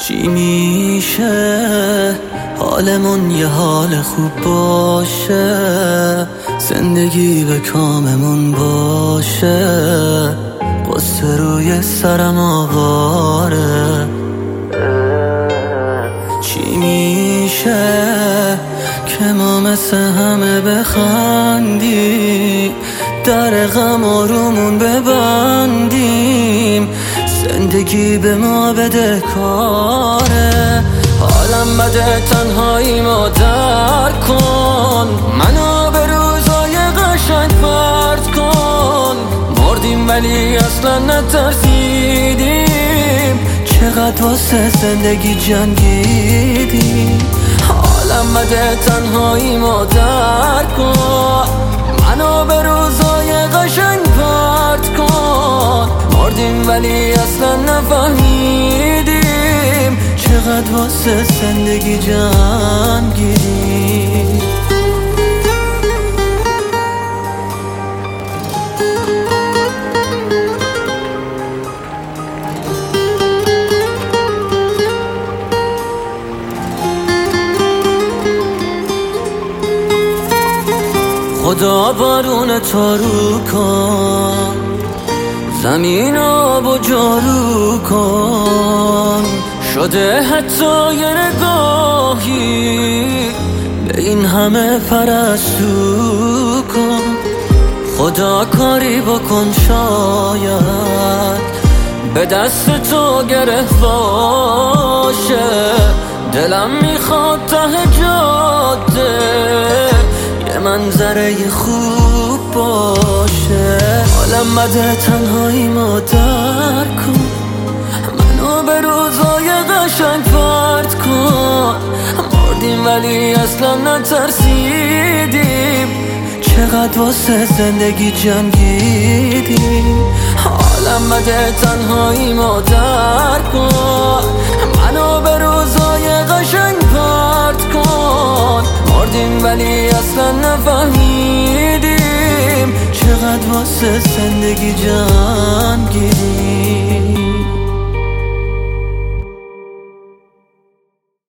چی میشه حالمون یه حال خوب باشه، زندگی به کاممون باشه، قصه روی سرم آواره. چی میشه که ما مثل همه بخندیم، در غم آرومون ببندیم، زندگی به ما بده کاره. حالم بده تنهایی ما درک کن، منو به روزای قشنگ پرت کن. مردیم ولی اصلا نترسیدیم، چقدر واسه زندگی جنگیدیم. حالم بده تنهایی ما درک کن، منو به روزای قشنگ پرت کن. مردیم ولی اصلا نفهمیدیم، چقدر واسه زندگی جنگیدیم. خدا بارون تارو کن، زمین آب و جارو کن. شده حتی یه نگاهی به این همه پرستو کن. خدا کاری بکن شاید به دست تو گرفت باشه. دلم میخواد ته جاده یه منظره خوب باشه. حالم بده تنهایی ما درک کن، منو به روزای قشنگ پرت کن. مردیم ولی اصلا نترسیدیم، چقدر واسه زندگی جنگیدیم. حالم بده تنهایی ما درک کن، منو به روزای قشنگ پرت کن. مردیم ولی اصلا نفهمیدیم، چقدر واسه زندگی جنگیدیم.